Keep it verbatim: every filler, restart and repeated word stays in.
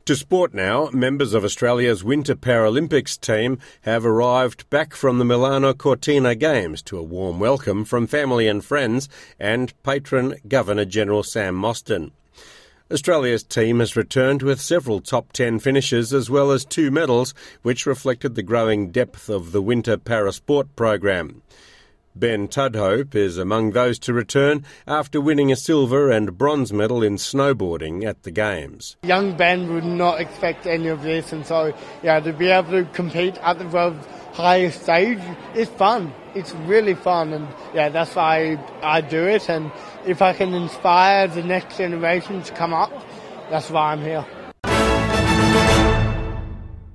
To sport now, members of Australia's Winter Paralympics team have arrived back from the Milano Cortina Games to a warm welcome from family and friends and patron Governor-General Sam Mostyn. Australia's team has returned with several top ten finishes as well as two medals, which reflected the growing depth of the Winter Parasport program. Ben Tudhope is among those to return after winning a silver and bronze medal in snowboarding at the Games. Young Ben would not expect any of this, and so yeah, to be able to compete at the world's highest stage is fun. It's really fun, and yeah, that's why I do it. And if I can inspire the next generation to come up, that's why I'm here.